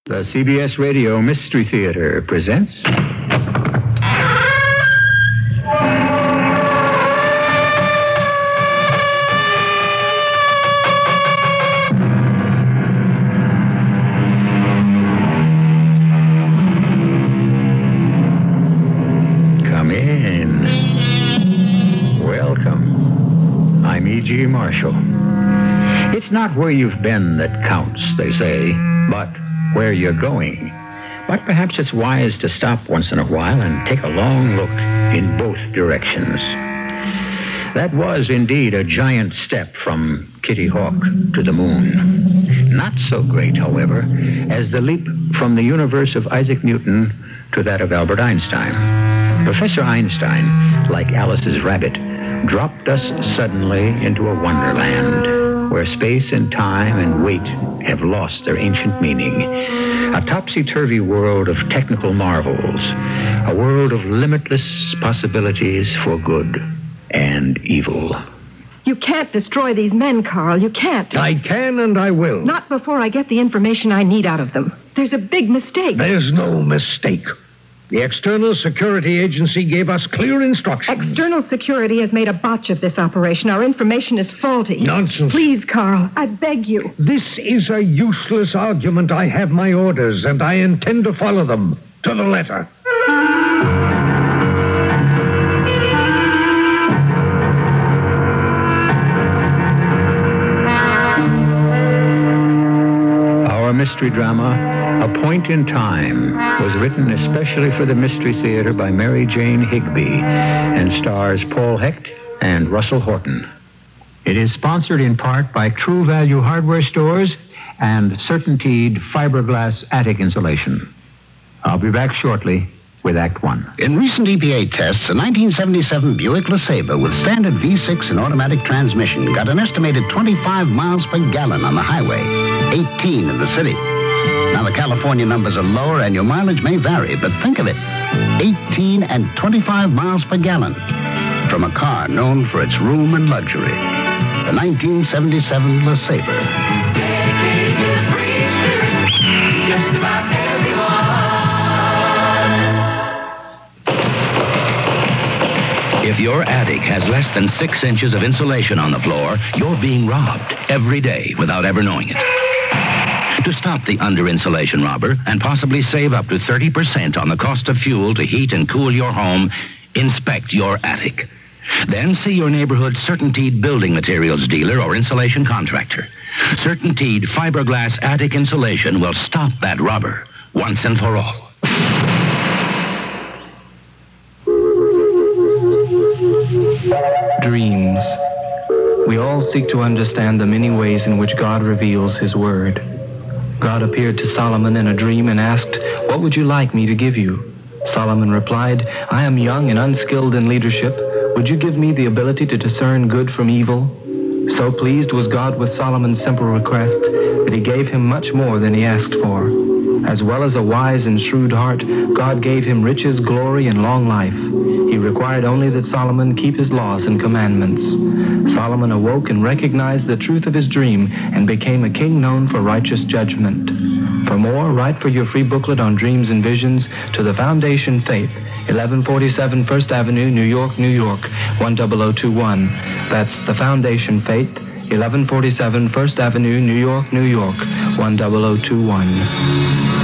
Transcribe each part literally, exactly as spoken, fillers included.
The C B S Radio Mystery Theater presents... Come in. Welcome. I'm E G. Marshall. It's not where you've been that counts, they say, but where you're going. But perhaps it's wise to stop once in a while and take a long look in both directions. That was indeed a giant step from Kitty Hawk to the moon. Not so great, however, as the leap from the universe of Isaac Newton to that of Albert Einstein. Professor Einstein, like Alice's rabbit, dropped us suddenly into a wonderland where space and time and weight have lost their ancient meaning. A topsy-turvy world of technical marvels. A world of limitless possibilities for good and evil. You can't destroy these men, Carl. You can't. I can and I will. Not before I get the information I need out of them. There's a big mistake. There's no mistake. The External Security Agency gave us clear instructions. External Security has made a botch of this operation. Our information is faulty. Nonsense. Please, Carl, I beg you. This is a useless argument. I have my orders, and I intend to follow them to the letter. Our mystery drama, A Point in Time, was written especially for the Mystery Theater by Mary Jane Higby and stars Paul Hecht and Russell Horton. It is sponsored in part by True Value Hardware Stores and Certainteed Fiberglass Attic Insulation. I'll be back shortly with Act One. In recent E P A tests, a nineteen seventy-seven Buick LeSabre with standard V six and automatic transmission got an estimated twenty-five miles per gallon on the highway, eighteen in the city. Now, the California numbers are lower and your mileage may vary, but think of it. eighteen and twenty-five miles per gallon from a car known for its room and luxury. The nineteen seventy-seven LeSabre. If your attic has less than six inches of insulation on the floor, you're being robbed every day without ever knowing it. To stop the under-insulation robber and possibly save up to thirty percent on the cost of fuel to heat and cool your home, inspect your attic. Then see your neighborhood Certainteed building materials dealer or insulation contractor. Certainteed fiberglass attic insulation will stop that robber once and for all. Dreams. We all seek to understand the many ways in which God reveals His Word. God appeared to Solomon in a dream and asked, "What would you like me to give you?" Solomon replied, "I am young and unskilled in leadership. Would you give me the ability to discern good from evil?" So pleased was God with Solomon's simple request that He gave him much more than he asked for. As well as a wise and shrewd heart, God gave him riches, glory, and long life. He required only that Solomon keep His laws and commandments. Solomon awoke and recognized the truth of his dream and became a king known for righteous judgment. For more, write for your free booklet on dreams and visions to the Foundation Faith, eleven forty-seven First Avenue, New York, New York, one zero zero two one. That's the Foundation Faith, eleven forty-seven First Avenue, New York, New York, one zero zero two one.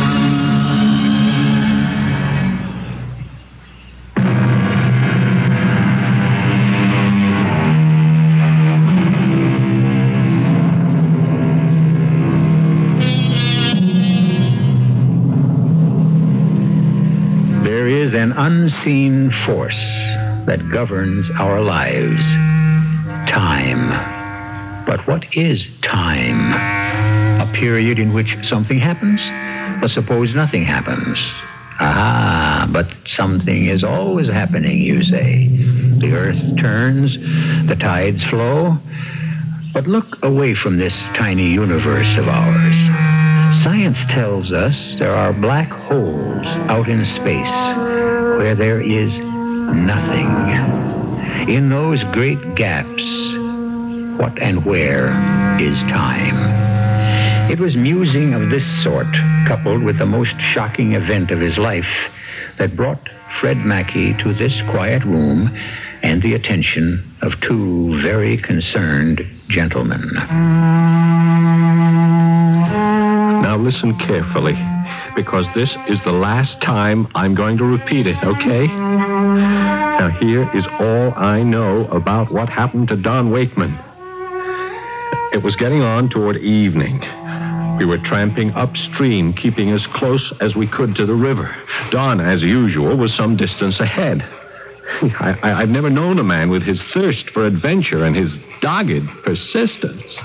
An unseen force that governs our lives. Time. But what is time? A period in which something happens? But suppose nothing happens. Ah, but something is always happening, you say. The earth turns, the tides flow. But look away from this tiny universe of ours. Science tells us there are black holes out in space where there is nothing. In those great gaps, what and where is time? It was musing of this sort, coupled with the most shocking event of his life, that brought Fred Mackey to this quiet room and the attention of two very concerned gentlemen. Now listen carefully, because this is the last time I'm going to repeat it, okay? Now here is all I know about what happened to Don Wakeman. It was getting on toward evening. We were tramping upstream, keeping as close as we could to the river. Don, as usual, was some distance ahead. I, I, I've never known a man with his thirst for adventure and his dogged persistence.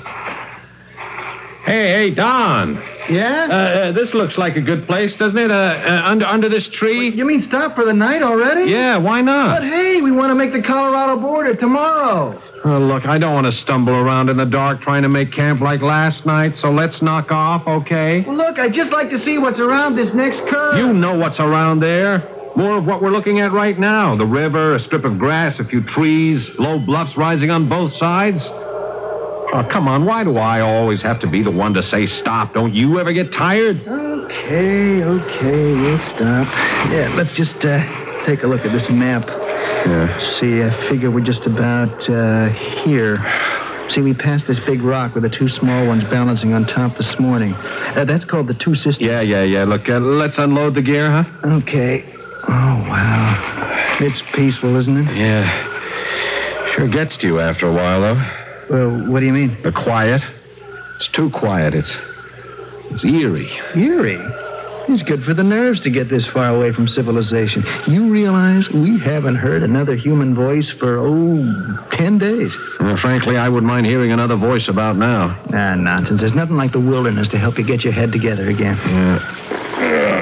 Hey, hey, Don. Yeah? Uh, uh, this looks like a good place, doesn't it? Uh, uh, under under this tree? You mean stop for the night already? Yeah, why not? But hey, we want to make the Colorado border tomorrow. Oh, look, I don't want to stumble around in the dark trying to make camp like last night, so let's knock off, okay? Well, look, I'd just like to see what's around this next curve. You know what's around there. More of what we're looking at right now. The river, a strip of grass, a few trees, low bluffs rising on both sides. Oh, come on, why do I always have to be the one to say stop? Don't you ever get tired? Okay, okay, we'll stop. Yeah, let's just uh, take a look at this map. Yeah. See, I figure we're just about uh, here. See, we passed this big rock with the two small ones balancing on top this morning. Uh, that's called the Two Sisters. Yeah, yeah, yeah. Look, uh, let's unload the gear, huh? Okay. Oh, wow. It's peaceful, isn't it? Yeah. Sure gets to you after a while, though. Well, what do you mean? The quiet. It's too quiet. It's it's eerie. Eerie? It's good for the nerves to get this far away from civilization. You realize we haven't heard another human voice for, oh, ten days. Uh, frankly, I wouldn't mind hearing another voice about now. Ah, nonsense. There's nothing like the wilderness to help you get your head together again. Yeah.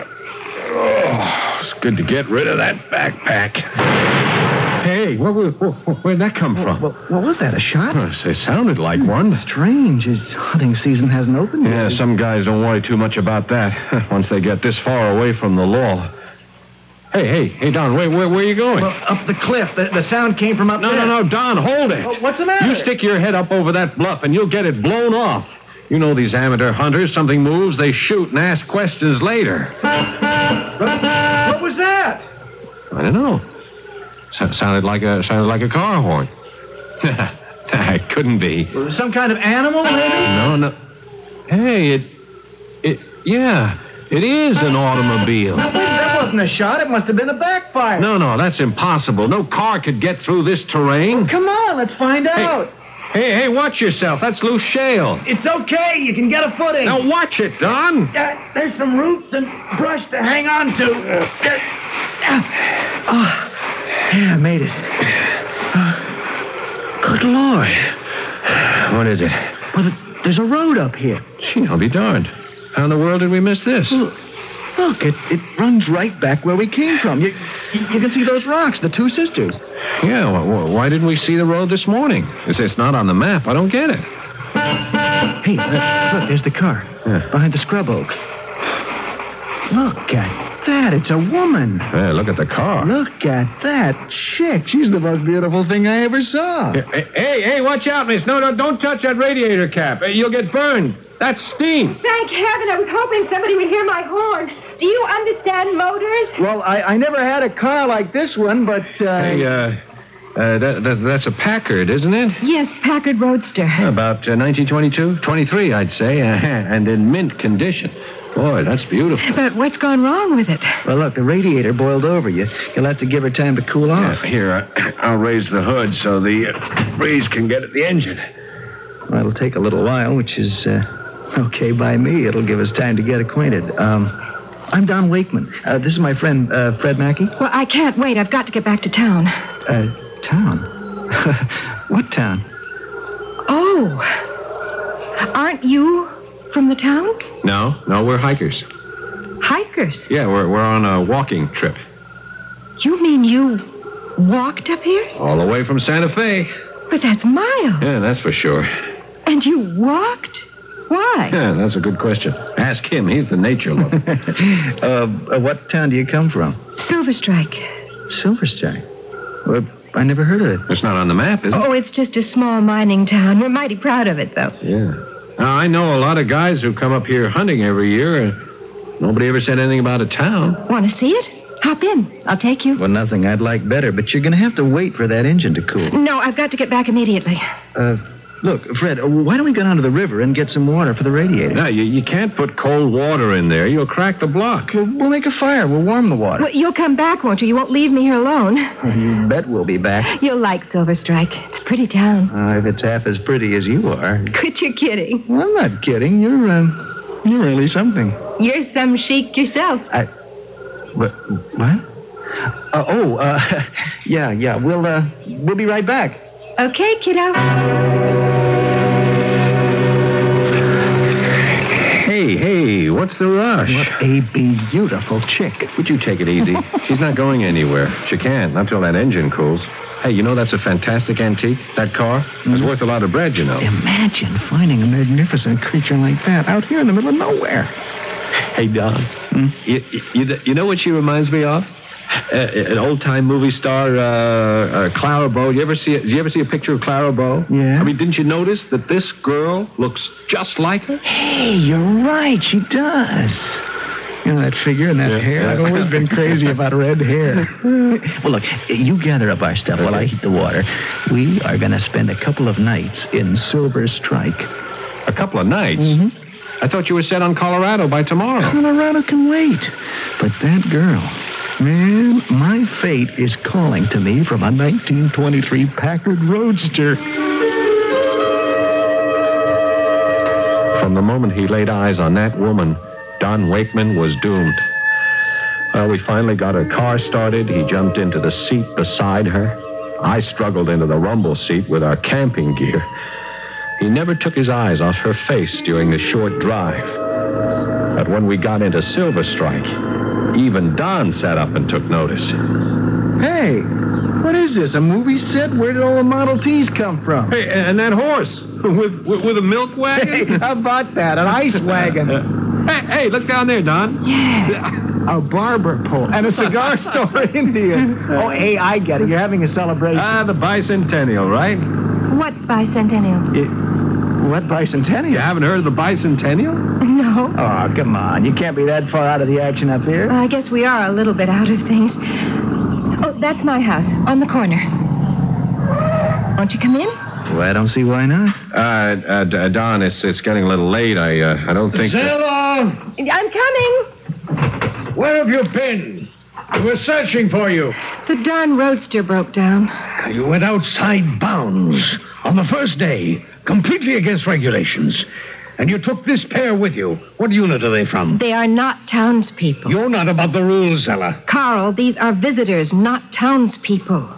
Oh, it's good to get rid of that backpack. Hey, where, where, where, where'd that come from? What, what was that, a shot? Oh, it sounded like one. Strange. His hunting season hasn't opened yet. Yeah, some guys don't worry too much about that once they get this far away from the law. Hey, hey, hey, Don, where, where, where are you going? Well, up the cliff. The, the sound came from up no, there. No, no, no, Don, hold it. Well, what's the matter? You stick your head up over that bluff and you'll get it blown off. You know these amateur hunters, something moves, they shoot and ask questions later. What was that? I don't know. So, sounded like a sounded like a car horn. It couldn't be. Some kind of animal, maybe? No, no. Hey, it, it, yeah, it is an automobile. Wait, that wasn't a shot. It must have been a backfire. No, no, that's impossible. No car could get through this terrain. Come on, let's find out. Hey, hey, watch yourself. That's loose shale. It's okay. You can get a footing. Now watch it, Don. Uh, there's some roots and brush to hang on to. Uh, uh, oh. Yeah, I made it. Uh, good Lord. What is it? Well, there's a road up here. Gee, I'll be darned. How in the world did we miss this? Look, look it, it runs right back where we came from. You, you can see those rocks, the Two Sisters. Yeah, well, why didn't we see the road this morning? It's, it's not on the map. I don't get it. Hey, uh, look, there's the car. Yeah. Behind the scrub oak. Look at that. It's a woman. Hey, look at the car. Look at that chick. She's the most beautiful thing I ever saw. Hey, hey, hey, watch out, miss. No, no, don't touch that radiator cap. You'll get burned. That's steam. Thank heaven. I was hoping somebody would hear my horn. Do you understand motors? Well, I, I never had a car like this one, but... Uh... Hey, uh, uh that, that, that's a Packard, isn't it? Yes, Packard Roadster. About uh, nineteen twenty-two? twenty-three, I'd say, uh, and in mint condition. Boy, that's beautiful. But what's gone wrong with it? Well, look, the radiator boiled over. You, you'll have to give her time to cool off. Yeah, here, uh, I'll raise the hood so the uh, breeze can get at the engine. Well, it'll take a little while, which is uh, okay by me. It'll give us time to get acquainted. Um, I'm Don Wakeman. Uh, this is my friend, uh, Fred Mackey. Well, I can't wait. I've got to get back to town. Uh, town? What town? Oh. Aren't you from the town? No, no, we're hikers. Hikers? Yeah, we're we're on a walking trip. You mean you walked up here? All the way from Santa Fe. But that's miles. Yeah, that's for sure. And you walked? Why? Yeah, that's a good question. Ask him. He's the nature lover. uh, what town do you come from? Silver Strike. Silver Strike? Well, I never heard of it. It's not on the map, is it? Oh, it's just a small mining town. We're mighty proud of it, though. Yeah. Now, I know a lot of guys who come up here hunting every year, and nobody ever said anything about a town. Want to see it? Hop in. I'll take you. Well, nothing I'd like better, but you're going to have to wait for that engine to cool. No, I've got to get back immediately. Uh, look, Fred, uh, why don't we go down to the river and get some water for the radiator? No, you, you can't put cold water in there. You'll crack the block. We'll, we'll make a fire. We'll warm the water. Well, you'll come back, won't you? You won't leave me here alone. You bet we'll be back. You'll like Silver Strike. It's a pretty town. Uh, if it's half as pretty as you are. Quit your kidding. Well, I'm not kidding. You're, uh, you're really something. You're some chic yourself. I... What? What? Uh, oh, uh, yeah, yeah. We'll, uh, we'll be right back. Okay, kiddo. Hey, hey, what's the rush? What a beautiful chick. Would you take it easy? She's not going anywhere. She can't, not till that engine cools. Hey, you know that's a fantastic antique, that car? Mm-hmm. It's worth a lot of bread, you know. Imagine finding a magnificent creature like that out here in the middle of nowhere. Hey, Don, hmm? you, you, you know what she reminds me of? Uh, an old-time movie star, uh, uh, Clara Bow. You ever see? Did you ever see a picture of Clara Bow? Yeah. I mean, didn't you notice that this girl looks just like her? Hey, you're right. She does. You know, that figure and that yeah, hair. Yeah. I've always been crazy about red hair. Well, look, you gather up our stuff okay. while I heat the water. We are going to spend a couple of nights in Silver Strike. A couple of nights? Mm-hmm. I thought you were set on Colorado by tomorrow. Colorado can wait. But that girl... Man, my fate is calling to me from a nineteen twenty-three Packard Roadster. From the moment he laid eyes on that woman, Don Wakeman was doomed. Well, we finally got her car started. He jumped into the seat beside her. I struggled into the rumble seat with our camping gear. He never took his eyes off her face during the short drive. But when we got into Silver Strike, even Don sat up and took notice. Hey, what is this, a movie set? Where did all the Model Ts come from? Hey, and that horse with with, with a milk wagon? Hey, how about that, an ice wagon? hey, hey, look down there, Don. Yeah. A barber pole and a cigar store Indian. Oh, hey, I get it. You're having a celebration. Ah, the bicentennial, right? What bicentennial? It, what bicentennial? You haven't heard of the bicentennial? No. Oh, come on. You can't be that far out of the action up here. I guess we are a little bit out of things. Oh, that's my house, on the corner. Won't you come in? Well, I don't see why not. Uh, uh Don, it's it's getting a little late. I uh, I don't think... Zella! That... I'm coming. Where have you been? We were searching for you. The Don Roadster broke down. You went outside bounds on the first day, completely against regulations. And you took this pair with you. What unit are they from? They are not townspeople. You're not about the rules, Zella. Carl, these are visitors, not townspeople.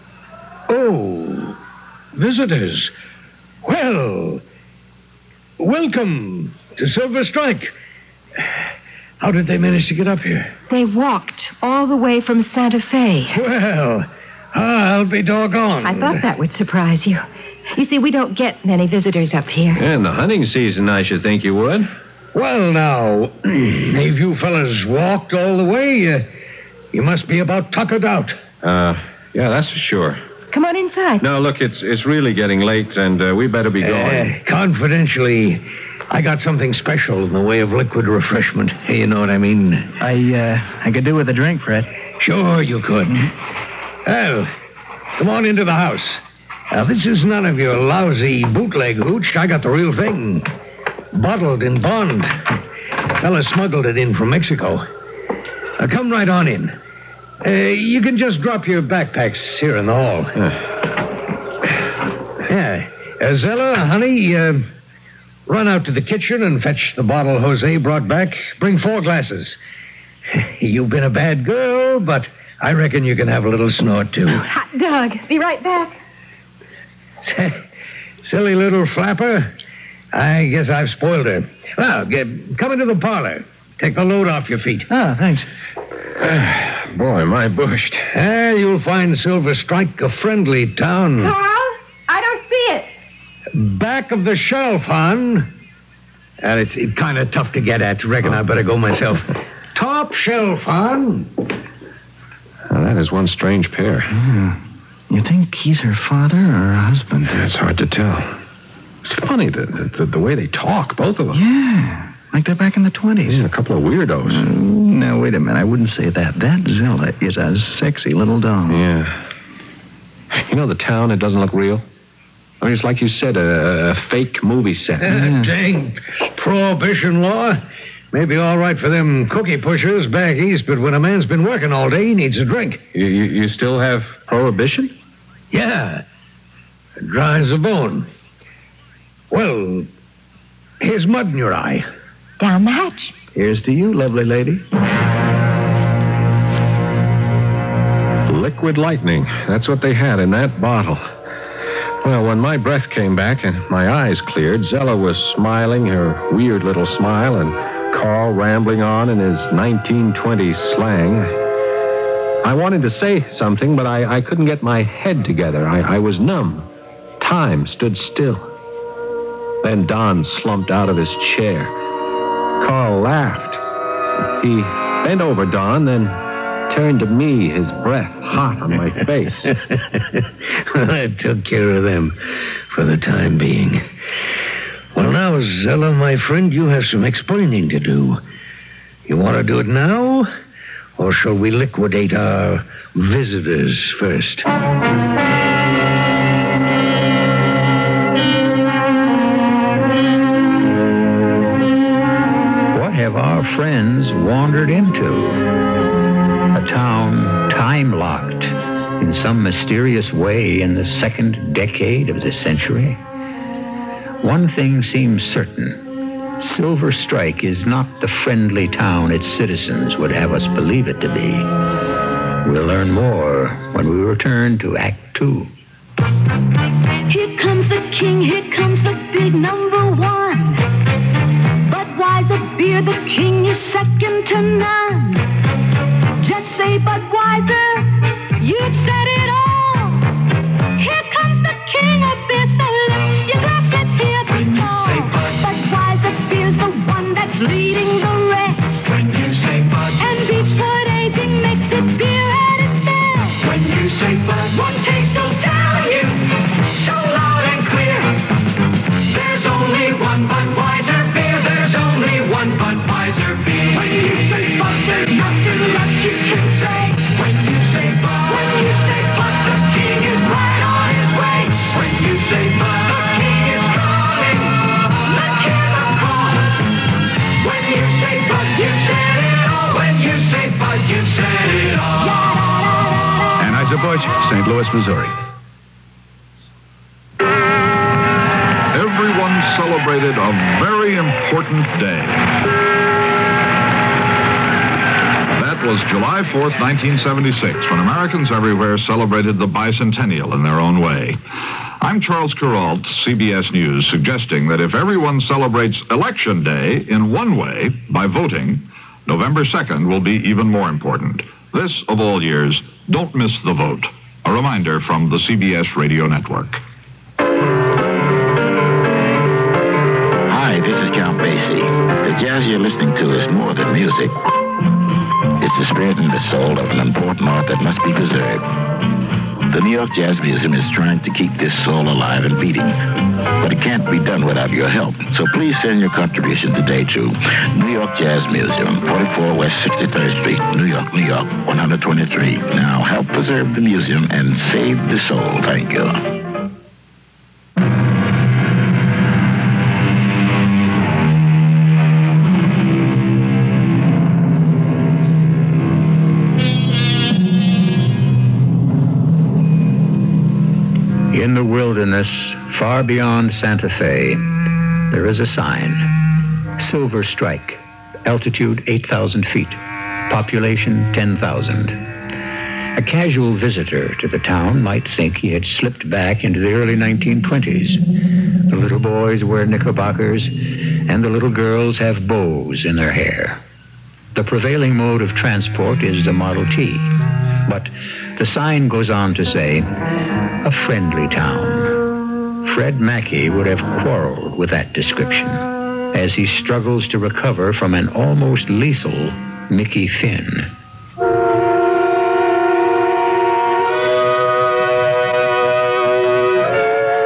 Oh, visitors. Well, welcome to Silver Strike. How did they manage to get up here? They walked all the way from Santa Fe. Well, I'll be doggone. I thought that would surprise you. You see, we don't get many visitors up here. And the hunting season, I should think you would. Well, now, if you fellas walked all the way, uh, you must be about tuckered out. Uh, yeah, that's for sure. Come on inside. No, look, it's it's really getting late, and uh, we better be going. Uh, confidentially, I got something special in the way of liquid refreshment. You know what I mean? I, uh, I could do with a drink, Fred. Sure you could. Well, come on into the house. Now, this is none of your lousy bootleg hooch. I got the real thing. Bottled in bond. Fella smuggled it in from Mexico. Now, come right on in. Uh, you can just drop your backpacks here in the hall. Huh. Yeah. Uh, Zella, honey, uh, run out to the kitchen and fetch the bottle Jose brought back. Bring four glasses. You've been a bad girl, but I reckon you can have a little snort, too. Hot dog. Be right back. Silly little flapper. I guess I've spoiled her. Well, get, come into the parlor. Take the load off your feet. Ah, thanks. Uh, boy, am I bushed. Uh, you'll find Silver Strike a friendly town. Carl, I don't see it. Back of the shelf, hon. And it's, it's kind of tough to get at. Reckon I better go myself. Top shelf, hon. Well, that is one strange pair. Mm. You think he's her father or her husband? Yeah, it's hard to tell. It's funny, the, the, the way they talk, both of them. Yeah, like they're back in the twenties. Yeah, a couple of weirdos. Uh, now, wait a minute. I wouldn't say that. That Zella is a sexy little doll. Yeah. You know the town, it doesn't look real? I mean, it's like you said, a, a fake movie set. Uh, dang prohibition law. Maybe all right for them cookie pushers back east, but when a man's been working all day, he needs a drink. You, you, you still have prohibition? Yeah. It dry as a bone. Well, here's mud in your eye. Down the hatch. Here's to you, lovely lady. Liquid lightning. That's what they had in that bottle. Well, when my breath came back and my eyes cleared, Zella was smiling her weird little smile and Carl rambling on in his nineteen twenties slang. I wanted to say something, but I, I couldn't get my head together. I, I was numb. Time stood still. Then Don slumped out of his chair. Carl laughed. He bent over Don, then turned to me, his breath hot on my face. I took care of them for the time being. Well, now, Zella, my friend, you have some explaining to do. You want to do it now, or shall we liquidate our visitors first? What have our friends wandered into? A town time-locked in some mysterious way in the second decade of the century? One thing seems certain. Silver Strike is not the friendly town its citizens would have us believe it to be. We'll learn more when we return to Act Two. Here comes the king, here comes the big number one. Budweiser beer, the king is second to none. Just say Budweiser, you've said it all. Here comes the king of beer, so lift your glass, let's hear the call. Budweiser beer's the one that's leading the rest. When you say Bud, and Beechwood aging makes it beer at its best. when you say Bud, one taste will tell you so loud and clear. There's only one Budweiser beer. There's only one Budweiser beer. When you say Bud, there's nothing left you can say. When you say Bud, when you say Bud, the king is right on his way. When you say Bud, the king is calling. Let's hear the call. When you say Bud, you said it all. When you say Bud, you said it all. Anheuser-Busch, Saint Louis, Missouri. Everyone celebrated a very important day. That was July fourth, nineteen seventy-six, when Americans everywhere celebrated the bicentennial in their own way. I'm Charles Kuralt, C B S News, suggesting that if everyone celebrates Election Day in one way, by voting, November second will be even more important. This, of all years, don't miss the vote. A reminder from the C B S Radio Network. Hi, this is Count Basie. The jazz you're listening to is more than music. It's the spirit and the soul of an important art that must be preserved. The New York Jazz Museum is trying to keep this soul alive and beating. But it can't be done without your help. So please send your contribution today to New York Jazz Museum, forty-four West sixty-third Street, New York, New York, one twenty-three. Now help preserve the museum and save the soul. Thank you. In the wilderness, far beyond Santa Fe, there is a sign. Silver Strike, altitude eight thousand feet, population ten thousand. A casual visitor to the town might think he had slipped back into the early nineteen twenties. The little boys wear knickerbockers, and the little girls have bows in their hair. The prevailing mode of transport is the Model T. But the sign goes on to say, a friendly town. Fred Mackey would have quarreled with that description as he struggles to recover from an almost lethal Mickey Finn. I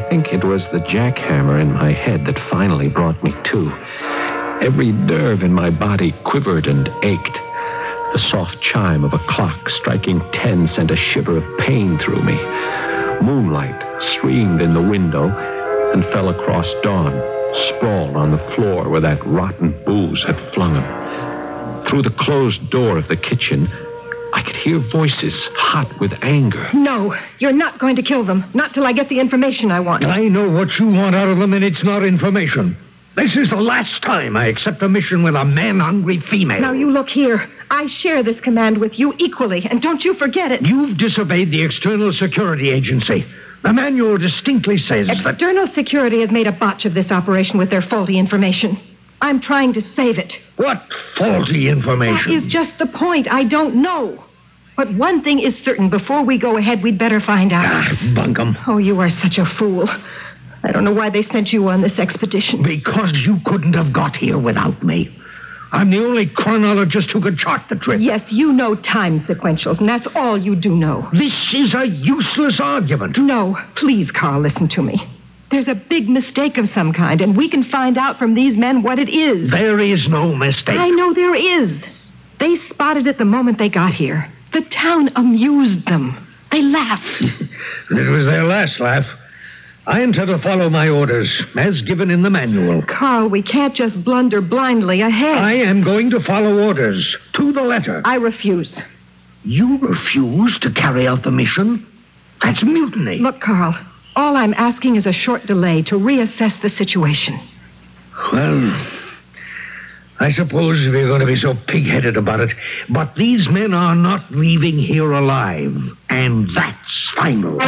think it was the jackhammer in my head that finally brought me to. Every nerve in my body quivered and ached. The soft chime of a clock striking ten sent a shiver of pain through me. Moonlight streamed in the window and fell across Dawn, sprawled on the floor where that rotten booze had flung him. Through the closed door of the kitchen, I could hear voices hot with anger. No, you're not going to kill them. Not till I get the information I want. I know what you want out of them, and it's not information. This is the last time I accept a mission with a man-hungry female. Now, you look here. I share this command with you equally, and don't you forget it. You've disobeyed the External Security Agency. The manual distinctly says that... External Security has made a botch of this operation with their faulty information. I'm trying to save it. What faulty information? That is just the point. I don't know. But one thing is certain. Before we go ahead, we'd better find out. Ah, bunkum. Oh, you are such a fool. I don't know why they sent you on this expedition. Because you couldn't have got here without me. I'm the only chronologist who could chart the trip. Yes, you know time sequentials, and that's all you do know. This is a useless argument. No, please, Carl, listen to me. There's a big mistake of some kind, and we can find out from these men what it is. There is no mistake. I know there is. They spotted it the moment they got here. The town amused them. They laughed. It was their last laugh. I intend to follow my orders, as given in the manual. Carl, we can't just blunder blindly ahead. I am going to follow orders, to the letter. I refuse. You refuse to carry out the mission? That's mutiny. Look, Carl, all I'm asking is a short delay to reassess the situation. Well, I suppose if you're going to be so pig-headed about it, but these men are not leaving here alive, and that's final.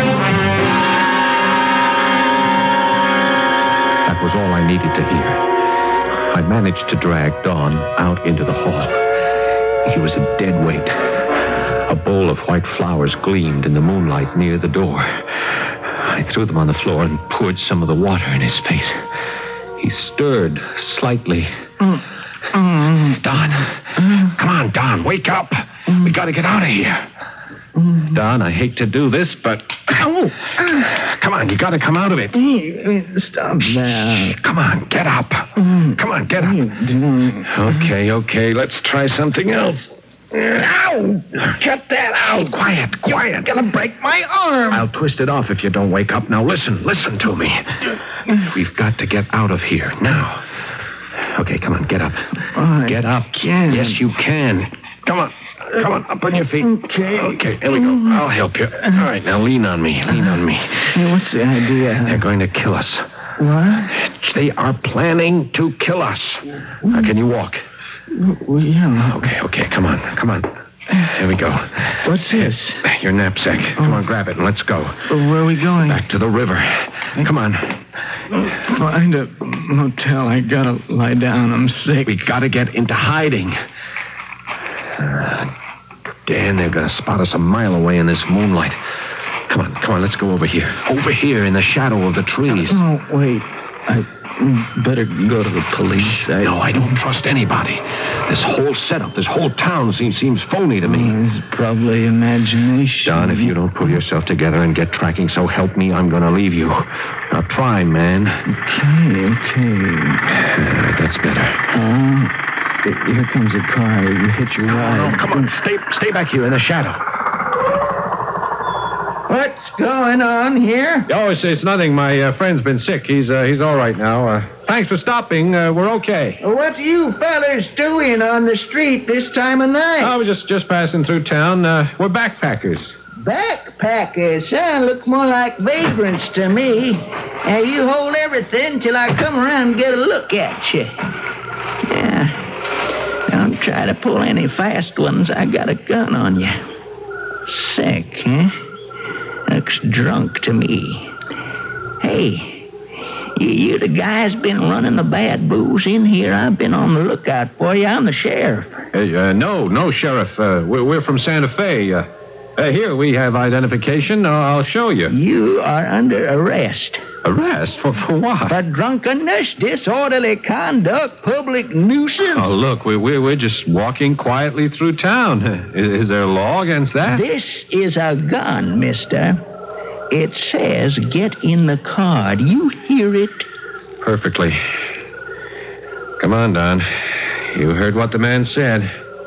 That was all I needed to hear. I managed to drag Dawn out into the hall. He was a dead weight. A bowl of white flowers gleamed in the moonlight near the door. I threw them on the floor and poured some of the water in his face. He stirred slightly. Mm. Mm. Don, Mm. come on, Don, wake up. Mm. We got to get out of here. Mm. Don, I hate to do this, but... Oh. Come on, you got to come out of it. Stop that. Come on, get up. Mm. Come on, get up. Okay, okay, let's try something else. Ow! Cut that out. Quiet, quiet. You're gonna break my arm. I'll twist it off if you don't wake up. Now listen, listen to me. We've got to get out of here now. Okay, come on, get up. I Get up. can't. Yes, you can. Come on. Come on, up on your feet. Okay. Okay, here we go. I'll help you. All right, now lean on me. Lean on me. Hey, what's the idea? They're going to kill us. What? They are planning to kill us. Now, can you walk? Well, yeah. Okay, okay, come on, come on. Here we go. What's this? Your knapsack. Come on, grab it and let's go. Where are we going? Back to the river. Come on. Find a motel. I gotta lie down. I'm sick. We gotta get into hiding. Uh, Dan, they're gonna spot us a mile away in this moonlight. Come on, come on, let's go over here. Over here in the shadow of the trees. Oh, wait. I better go to the police. I... No, I don't trust anybody. This whole setup, this whole town seems, seems phony to me. Oh, it's probably imagination. Don, if you don't pull yourself together and get tracking, so help me, I'm gonna leave you. Now try, man. Okay, okay. Uh, that's better. Uh, here comes a car. You hit your ride. No, no, come on, stay, stay back here in the shadow. What's going on here? Oh, it's, it's nothing. My uh, friend's been sick. He's uh, he's all right now. Uh, thanks for stopping. Uh, we're okay. What are you fellas doing on the street this time of night? I was just, just passing through town. Uh, we're backpackers. Backpackers, huh? Look more like vagrants to me. Now, you hold everything till I come around and get a look at you. Yeah. Don't try to pull any fast ones. I got a gun on you. Sick, huh? Looks drunk to me. Hey, you, you the guys been running the bad booze in here? I've been on the lookout for you. I'm the sheriff. Hey, uh, no, no, Sheriff. Uh, we're, we're from Santa Fe. Uh, uh, here, we have identification. Uh, I'll show you. You are under arrest. Arrest? For, for what? For drunkenness, disorderly conduct, public nuisance. Oh, look, we're, we're, we're just walking quietly through town. Is, is there a law against that? This is a gun, mister. It says get in the car. Do you hear it? Perfectly. Come on, Don. You heard what the man said.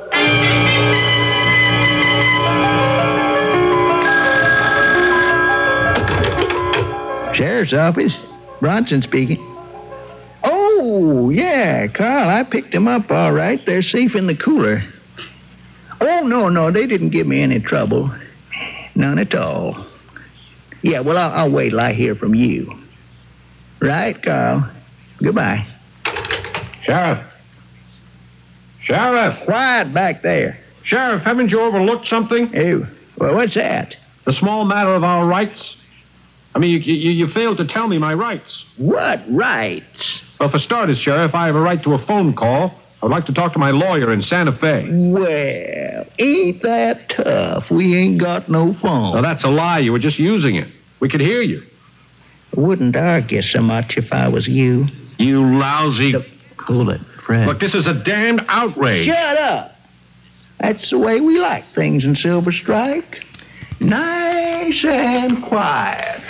Sheriff's office. Bronson speaking. Oh, yeah, Carl, I picked them up all right. They're safe in the cooler. Oh, no, no, they didn't give me any trouble. None at all. Yeah, well, I'll, I'll wait till I hear from you. Right, Carl. Goodbye. Sheriff. Sheriff. Quiet back there. Sheriff, haven't you overlooked something? Hey, well, what's that? The small matter of our rights. I mean, you, you, you failed to tell me my rights. What rights? Well, for starters, Sheriff, I have a right to a phone call. I would like to talk to my lawyer in Santa Fe. Well, ain't that tough? We ain't got no phone. Now, that's a lie. You were just using it. We could hear you. Wouldn't argue so much if I was you. You lousy... Cool it, Fred. Look, this is a damned outrage. Shut up. That's the way we like things in Silver Strike. Nice and quiet.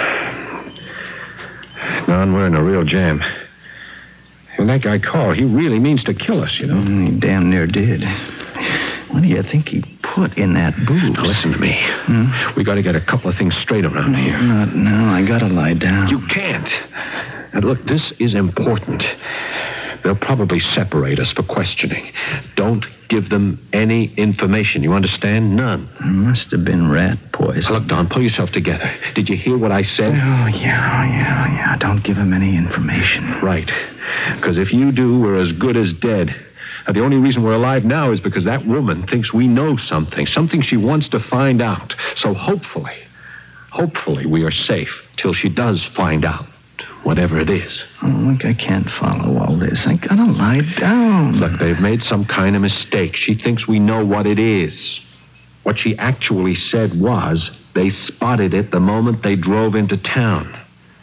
Don, we're in a real jam. When that guy called, he really means to kill us, you know. Mm, he damn near did. What do you think he put in that booze? Now, listen to me. Hmm? We got to get a couple of things straight around here. Not now. I got to lie down. You can't. Now, look, this is important. They'll probably separate us for questioning. Don't give them any information. You understand? None. Must have been rat poison. Now, look, Don, pull yourself together. Did you hear what I said? Oh, yeah, yeah, yeah. Don't give him any information. Right. Because if you do, we're as good as dead. Now, the only reason we're alive now is because that woman thinks we know something, something she wants to find out. So hopefully, hopefully we are safe till she does find out, whatever it is. Oh, look, I can't follow all this. I gotta lie down. Look, they've made some kind of mistake. She thinks we know what it is. What she actually said was they spotted it the moment they drove into town.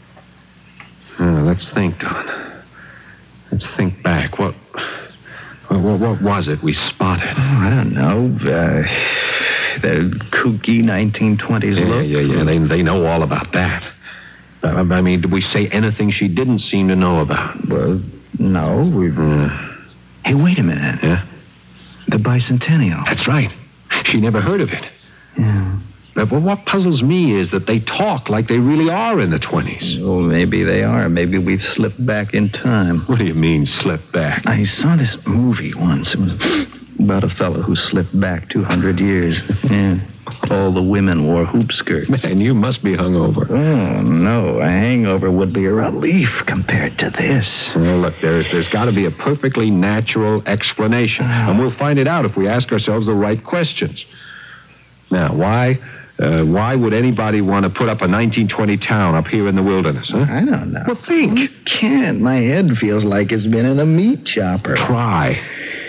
Uh, let's think, Don. Let's think back. What... What, what was it we spotted? Oh, I don't know. Uh, the kooky nineteen twenties yeah, look. Yeah, yeah, yeah. They, they know all about that. I, I mean, did we say anything she didn't seem to know about? Well, no. We. Uh... Hey, wait a minute. Yeah? The bicentennial. That's right. She never heard of it. Yeah. But what puzzles me is that they talk like they really are in the twenties. Oh, maybe they are. Maybe we've slipped back in time. What do you mean, slipped back? I saw this movie once. It was about a fellow who slipped back two hundred years. Yeah. All the women wore hoop skirts. Man, you must be hungover. Oh, no. A hangover would be a relief compared to this. Well, look, there's, there's got to be a perfectly natural explanation. And we'll find it out if we ask ourselves the right questions. Now, why... Uh, why would anybody want to put up a nineteen twenty town up here in the wilderness, huh? I don't know. Well, think. You can't. My head feels like it's been in a meat chopper. Try.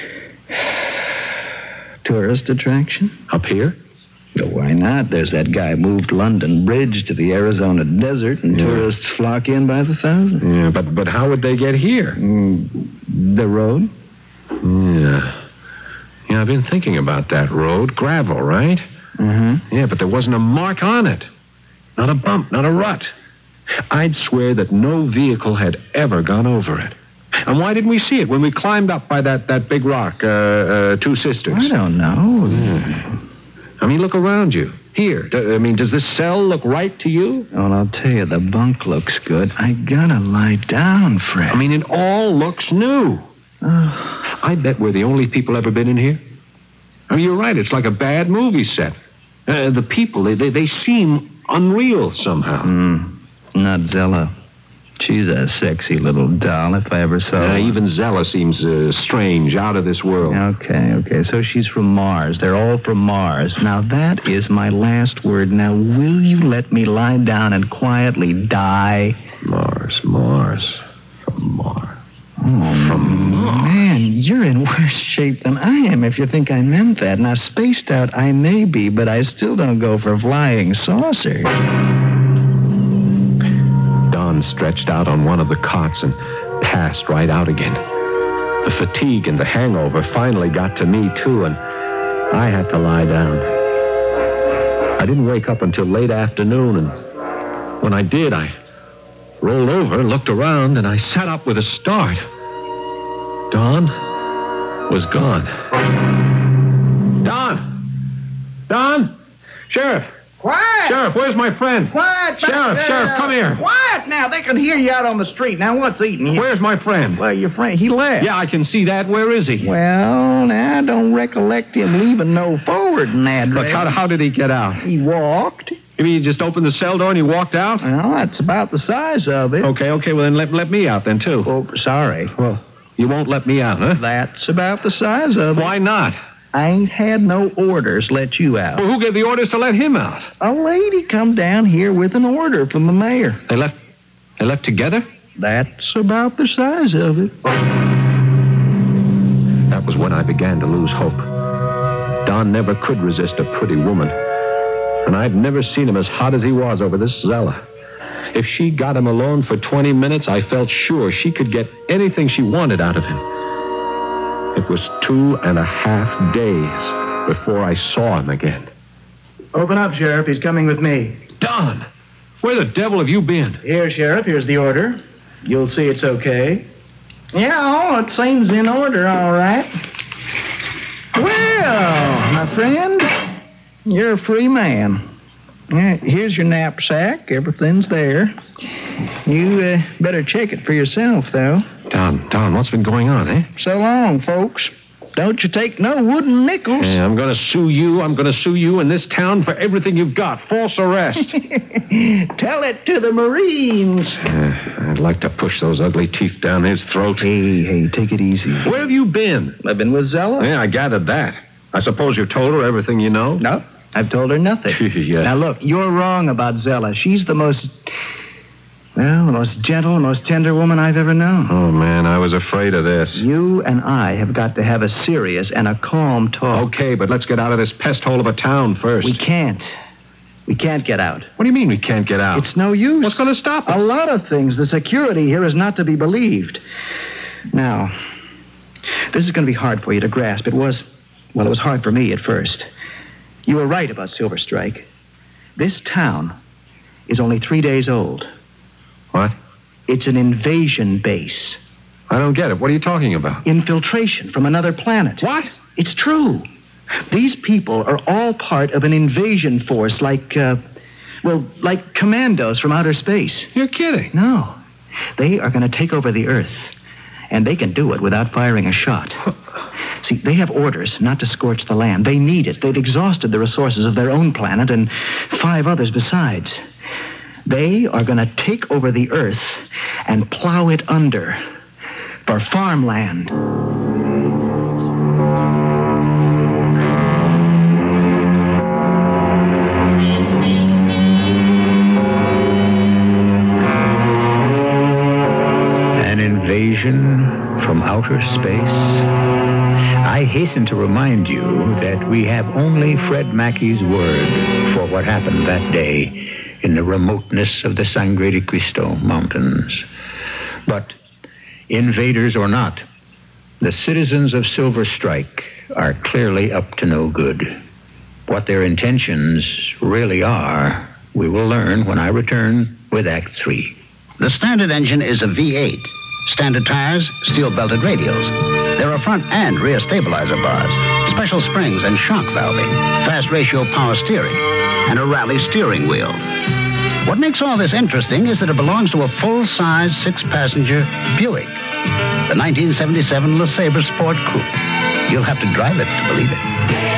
Tourist attraction? Up here? Well, why not? There's that guy moved London Bridge to the Arizona desert, and yeah. tourists flock in by the thousand. Yeah, but, but how would they get here? Mm, the road? Yeah. Yeah, I've been thinking about that road. Gravel, right? Mm-hmm. Yeah, but there wasn't a mark on it. Not a bump, not a rut. I'd swear that no vehicle had ever gone over it. And why didn't we see it when we climbed up by that, that big rock, uh, uh, Two Sisters? I don't know. Yeah. I mean, look around you. Here. D- I mean, does this cell look right to you? Well, I'll tell you, the bunk looks good. I gotta lie down, Fred. I mean, it all looks new. Oh. I bet we're the only people ever been in here. I mean, you're right. It's like a bad movie set. Uh, the people, they, they, they seem unreal somehow. Mm, not Zella. She's a sexy little doll, if I ever saw her. Uh, even Zella seems uh, strange, out of this world. Okay, okay. So she's from Mars. They're all from Mars. Now, that is my last word. Now, will you let me lie down and quietly die? Mars, Mars, from Mars. Oh, man, you're in worse shape than I am if you think I meant that. Now, spaced out I may be, but I still don't go for flying saucers. Don stretched out on one of the cots and passed right out again. The fatigue and the hangover finally got to me, too, and I had to lie down. I didn't wake up until late afternoon, and When I did, I rolled over, looked around, and I sat up with a start. Don was gone. Don! Don! Sheriff! Quiet! Sheriff, where's my friend? Quiet! back Sheriff, there. Sheriff, come here. Quiet now. They can hear you out on the street. Now, what's eating you? Where's my friend? Well, your friend, he left. Yeah, I can see that. Where is he? Well, now, I don't recollect him leaving no forwarding address. Look, how, how did he get out? He walked. You mean he just opened the cell door and he walked out? Well, that's about the size of it. Okay, okay, well then let, let me out then, too. Oh, sorry. Well, you won't let me out, huh? That's about the size of it. Why not? I ain't had no orders let you out. Well, who gave the orders to let him out? A lady come down here with an order from the mayor. They left they left together? That's about the size of it. That was when I began to lose hope. Don never could resist a pretty woman. And I'd never seen him as hot as he was over this Zella. If she got him alone for twenty minutes, I felt sure she could get anything she wanted out of him. It was two and a half days before I saw him again. Open up, Sheriff. He's coming with me. Don! Where the devil have you been? Here, Sheriff. Here's the order. You'll see it's okay. Yeah, oh, it seems in order, all right. Well, my friend, you're a free man. Yeah, here's your knapsack. Everything's there. You uh, better check it for yourself, though. Don, Don, what's been going on, eh? So long, folks. Don't you take no wooden nickels. Hey, I'm going to sue you. I'm going to sue you in this town for everything you've got. False arrest. Tell it to the Marines. Uh, I'd like to push those ugly teeth down his throat. Hey, hey, take it easy. Where have you been? I've been with Zella. Yeah, I gathered that. I suppose you told her everything you know? No, I've told her nothing. Yeah. Now, look, you're wrong about Zella. She's the most... Well, the most gentle, the most tender woman I've ever known. Oh, man, I was afraid of this. You and I have got to have a serious and a calm talk. Okay, but let's get out of this pest hole of a town first. We can't. We can't get out. What do you mean we can't get out? It's no use. What's going to stop us? A lot of things. The security here is not to be believed. Now, this is going to be hard for you to grasp. It was, well, it was hard for me at first. You were right about Silver Strike. This town is only three days old. What? It's an invasion base. I don't get it. What are you talking about? Infiltration from another planet. What? It's true. These people are all part of an invasion force like, uh, well, like commandos from outer space. You're kidding. No. They are going to take over the Earth, and they can do it without firing a shot. See, they have orders not to scorch the land. They need it. They've exhausted the resources of their own planet and five others besides. They are going to take over the Earth and plow it under for farmland. An invasion from outer space? I hasten to remind you that we have only Fred Mackey's word for what happened that day in the remoteness of the Sangre de Cristo Mountains. But invaders or not, the citizens of Silver Strike are clearly up to no good. What their intentions really are, we will learn when I return with Act Three. The standard engine is a V eight. Standard tires, steel-belted radials. There are front and rear stabilizer bars, special springs and shock valving, fast ratio power steering, and a rally steering wheel. What makes all this interesting is that it belongs to a full-size, six-passenger Buick, the nineteen seventy-seven LeSabre Sport Coupe. You'll have to drive it to believe it.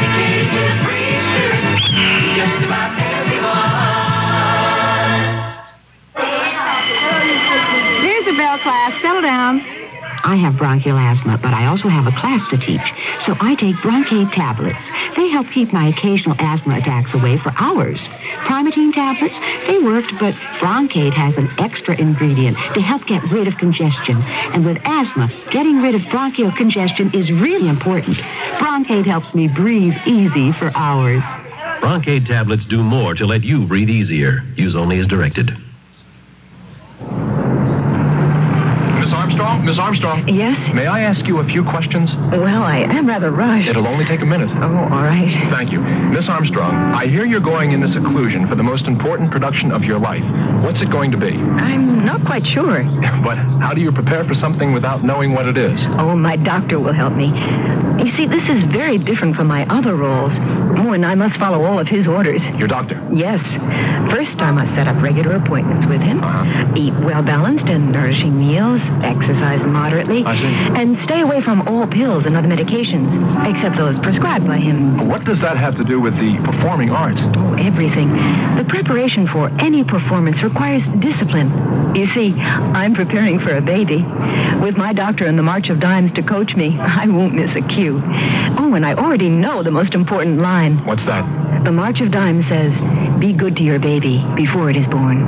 There's the bell class. Settle down. I have bronchial asthma, but I also have a class to teach. So I take Broncaid tablets. They help keep my occasional asthma attacks away for hours. Primatine tablets, they worked, but Broncaid has an extra ingredient to help get rid of congestion. And with asthma, getting rid of bronchial congestion is really important. Broncaid helps me breathe easy for hours. Broncaid tablets do more to let you breathe easier. Use only as directed. Miss Armstrong? Armstrong? Miss Armstrong? Yes? May I ask you a few questions? Well, I am rather rushed. It'll only take a minute. Oh, all right. Thank you. Miss Armstrong, I hear you're going into seclusion for the most important production of your life. What's it going to be? I'm not quite sure. But how do you prepare for something without knowing what it is? Oh, my doctor will help me. You see, this is very different from my other roles. Oh, and I must follow all of his orders. Your doctor? Yes. First, I must set up regular appointments with him. Uh-huh. Eat well-balanced and nourishing meals. Exercise moderately. I see. And stay away from all pills and other medications, except those prescribed by him. What does that have to do with the performing arts? Oh, everything. The preparation for any performance requires discipline. You see, I'm preparing for a baby. With my doctor and the March of Dimes to coach me, I won't miss a cue. Oh, and I already know the most important line. What's that? The March of Dimes says, be good to your baby before it is born.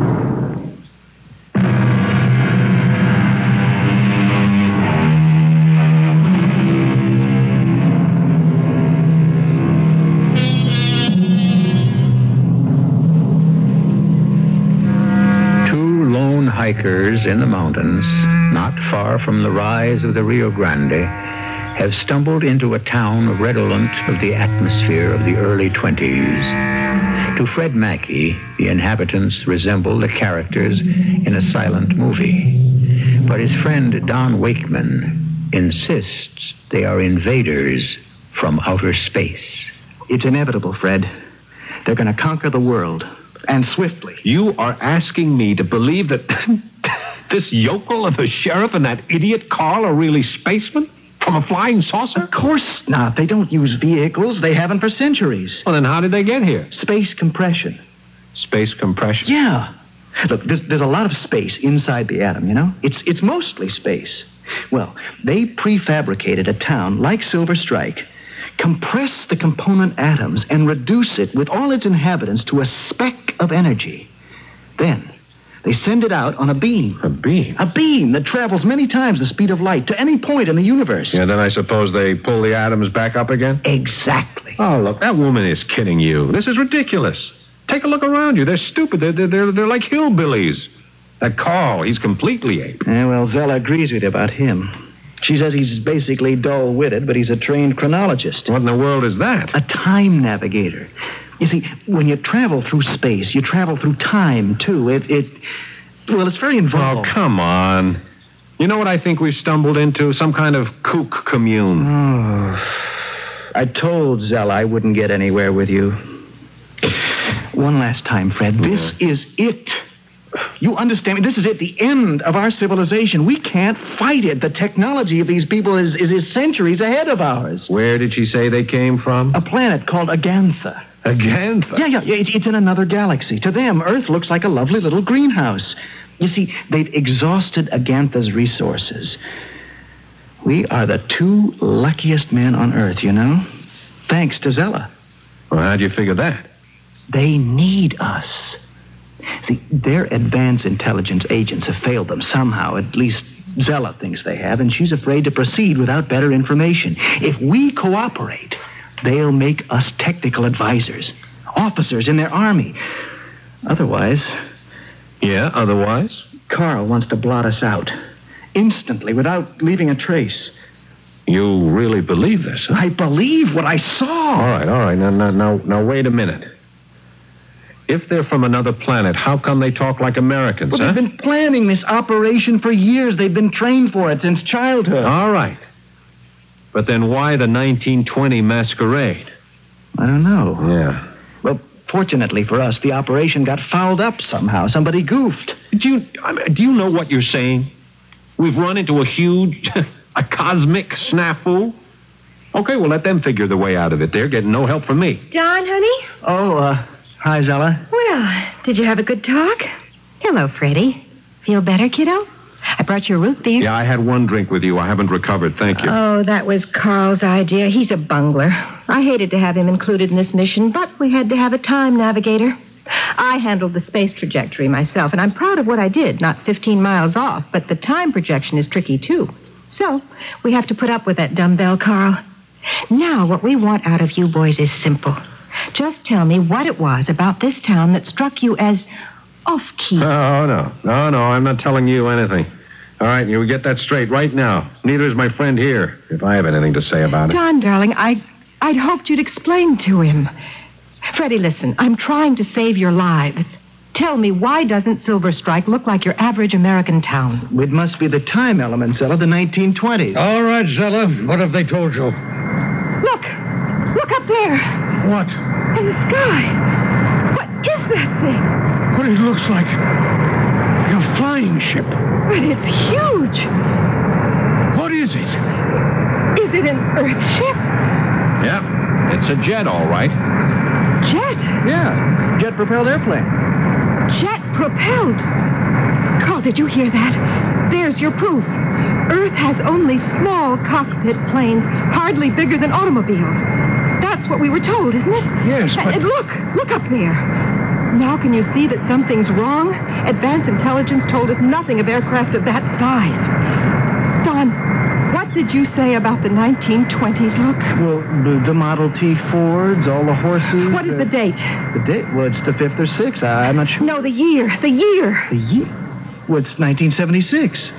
Hikers in the mountains, not far from the rise of the Rio Grande, have stumbled into a town redolent of the atmosphere of the early twenties. To Fred Mackey, the inhabitants resemble the characters in a silent movie. But his friend Don Wakeman insists they are invaders from outer space. It's inevitable, Fred. They're going to conquer the world. And swiftly. You are asking me to believe that this yokel of a sheriff and that idiot Carl are really spacemen from a flying saucer? Of course not. They don't use vehicles. They haven't for centuries. Well, then how did they get here? Space compression. Space compression? Yeah. Look, there's, there's a lot of space inside the atom, you know? It's, it's mostly space. Well, they prefabricated a town like Silver Strike, compress the component atoms and reduce it with all its inhabitants to a speck of energy. Then they send it out on a beam. A beam? A beam that travels many times the speed of light to any point in the universe. Yeah, then I suppose they pull the atoms back up again? Exactly. Oh, look, that woman is kidding you. This is ridiculous. Take a look around you. They're stupid. They're, they're, they're, they're like hillbillies. That Carl, he's completely ape. Yeah, well, Zella agrees with you about him. She says he's basically dull-witted, but he's a trained chronologist. What in the world is that? A time navigator. You see, when you travel through space, you travel through time, too. It, it, well, it's very involved. Oh, come on. You know what I think we've stumbled into? Some kind of kook commune. Oh. I told Zella I wouldn't get anywhere with you. One last time, Fred. This yeah. is it. You understand me? This is it, the end of our civilization. We can't fight it. The technology of these people is, is, is centuries ahead of ours. Where did she say they came from? A planet called Agantha. Agantha? Yeah, yeah, yeah. It's, it's in another galaxy. To them, Earth looks like a lovely little greenhouse. You see, they've exhausted Agantha's resources. We are the two luckiest men on Earth, you know? Thanks to Zella. Well, how'd you figure that? They need us. See, their advanced intelligence agents have failed them somehow. At least Zella thinks they have, and she's afraid to proceed without better information. If we cooperate, they'll make us technical advisors, officers in their army. Otherwise... Yeah, otherwise? Carl wants to blot us out, instantly, without leaving a trace. You really believe this, huh? I believe what I saw. All right, all right. Now, now, now, now wait a minute. If they're from another planet, how come they talk like Americans, well, huh? They've been planning this operation for years. They've been trained for it since childhood. All right. But then why the nineteen twenty masquerade? I don't know. Yeah. Well, fortunately for us, the operation got fouled up somehow. Somebody goofed. Do you, I mean, do you know what you're saying? We've run into a huge, a cosmic snafu. Okay, well, let them figure the way out of it. They're getting no help from me. Don, honey? Oh, uh... Hi, Zella. Well, did you have a good talk? Hello, Freddie. Feel better, kiddo? I brought your root beer. Yeah, I had one drink with you. I haven't recovered. Thank you. Oh, that was Carl's idea. He's a bungler. I hated to have him included in this mission, but we had to have a time navigator. I handled the space trajectory myself, and I'm proud of what I did. Not fifteen miles off, but the time projection is tricky, too. So, we have to put up with that dumbbell, Carl. Now, what we want out of you boys is simple. Just tell me what it was about this town that struck you as off-key. Oh, no. No, no, I'm not telling you anything. All right, you get that straight right now. Neither is my friend here, if I have anything to say about it. Don, darling, I, I'd hoped you'd explain to him. Freddie, listen, I'm trying to save your lives. Tell me, why doesn't Silver Strike look like your average American town? It must be the time element, Zella, the nineteen twenties. All right, Zella. What have they told you? Look! Look up there! What? In the sky! What is that thing? What it looks like. Like a flying ship. But it's huge! What is it? Is it an Earth ship? Yep, it's a jet, all right. Jet? Yeah, jet-propelled airplane. Jet-propelled? Carl, did you hear that? There's your proof. Earth has only small cockpit planes, hardly bigger than automobiles. That's what we were told, isn't it? Yes, but... And look, look up there. Now can you see that something's wrong? Advanced intelligence told us nothing of aircraft of that size. Don, what did you say about the nineteen twenties look? Well, the, the Model T Fords, all the horses. What is uh, the date? The date? Well, it's the fifth or sixth. I, I'm not sure. No, the year. The year. The year? Well, it's nineteen seventy-six.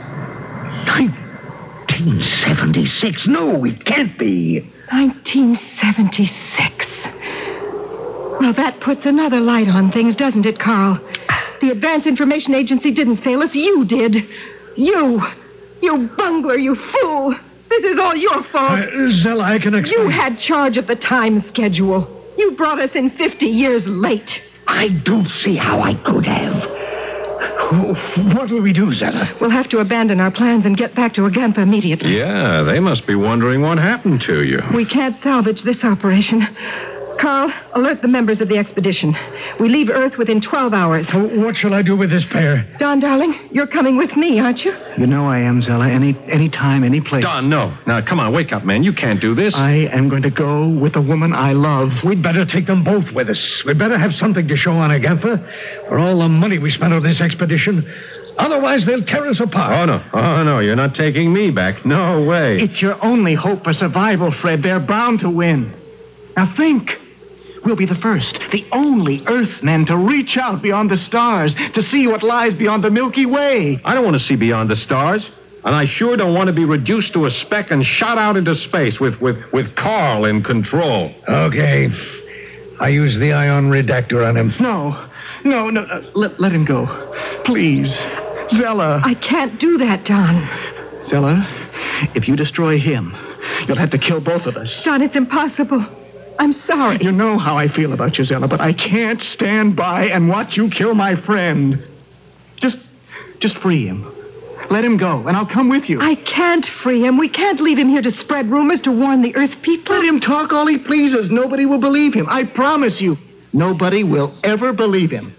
nineteen seventy-six? No, it can't be. nineteen seventy-six. Well, that puts another light on things, doesn't it, Carl? The Advanced Information Agency didn't fail us. You did. You. You bungler, you fool. This is all your fault. Uh, Zella, I can explain. You had charge of the time schedule. You brought us in fifty years late. I don't see how I could have. What will we do, Zella? We'll have to abandon our plans and get back to Agampa immediately. Yeah, they must be wondering what happened to you. We can't salvage this operation. Carl, alert the members of the expedition. We leave Earth within twelve hours. What shall I do with this pair? Don, darling, you're coming with me, aren't you? You know I am, Zella. Any any time, any place. Don, no. Now, come on, wake up, man. You can't do this. I am going to go with the woman I love. We'd better take them both with us. We'd better have something to show on Agampa for all the money we spent on this expedition. Otherwise, they'll tear us apart. Oh, no. Oh, no. You're not taking me back. No way. It's your only hope for survival, Fred. They're bound to win. Now think. We'll be the first, the only Earthmen to reach out beyond the stars, to see what lies beyond the Milky Way. I don't want to see beyond the stars. And I sure don't want to be reduced to a speck and shot out into space with, with, with Carl in control. Okay. I use the ion redactor on him. No. No, no. no. Let, let him go. Please. Zella. I can't do that, Don. Zella, if you destroy him, you'll have to kill both of us. Don, it's impossible. I'm sorry. You know how I feel about you, Zella, but I can't stand by and watch you kill my friend. Just, just free him. Let him go, and I'll come with you. I can't free him. We can't leave him here to spread rumors to warn the Earth people. Let him talk all he pleases. Nobody will believe him. I promise you. Nobody will ever believe him.